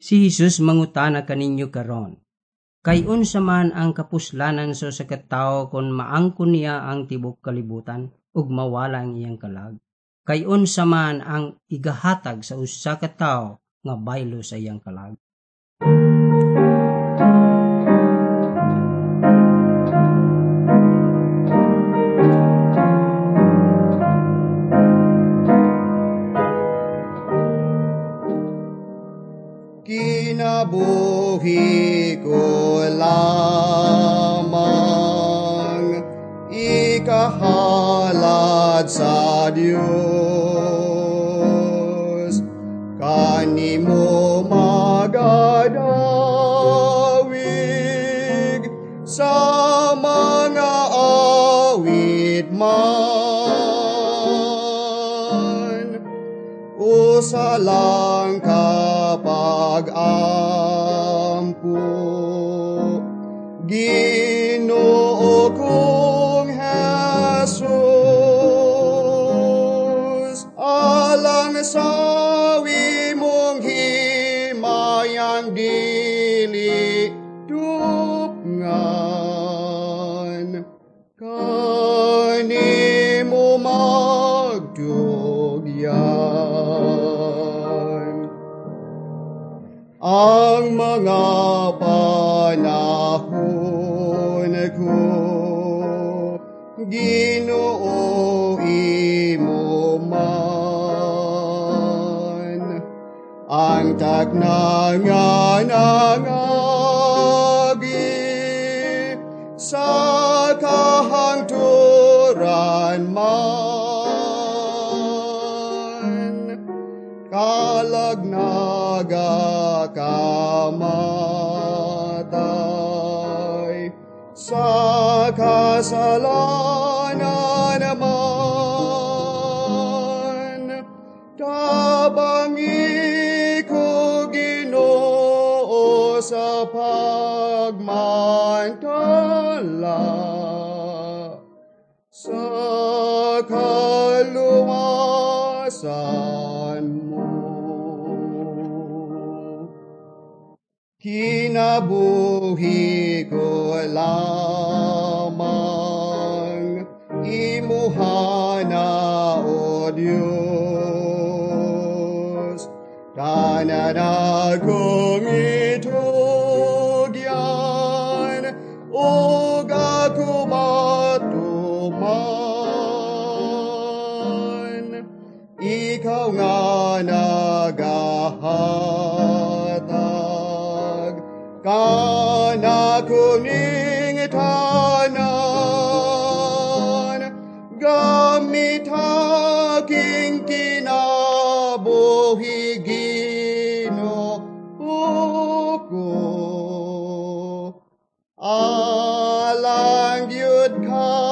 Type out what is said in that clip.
Si Jesus mangutana kaninyo karon, kay unsa man ang kapuslanan so sa katao kung maangkon niya ang tibok kalibutan ug mawala ang iyang kalag? Kay unsa man ang igahatag sa usa ka tawo nga baylo sa iyang kalag? Kinabuhi ko lamang ikahalad sa Diyos, kanimo magadawig sa mga awit man, usa lang pag-ampo, Ginoo kong Jesus, alang sa imong himayang dili tupngan, kanimo magtugyan. Ang mga panahon ko, Ginoo imo man, ang tagnangan ang agi sa kahangturan man, kalagnaga kamatay sa kasalanan naman, tabangi ko Ginoo sa pagmantala sa kaluwasan mo. Kinabuhi ko lamang imuhana o Diyos, tanan akong itugyan ug ako matuman, ikaw nga nagahatag kanako ning tanan, gamit aking kinabuhi Ginoo ko, alang gyud ka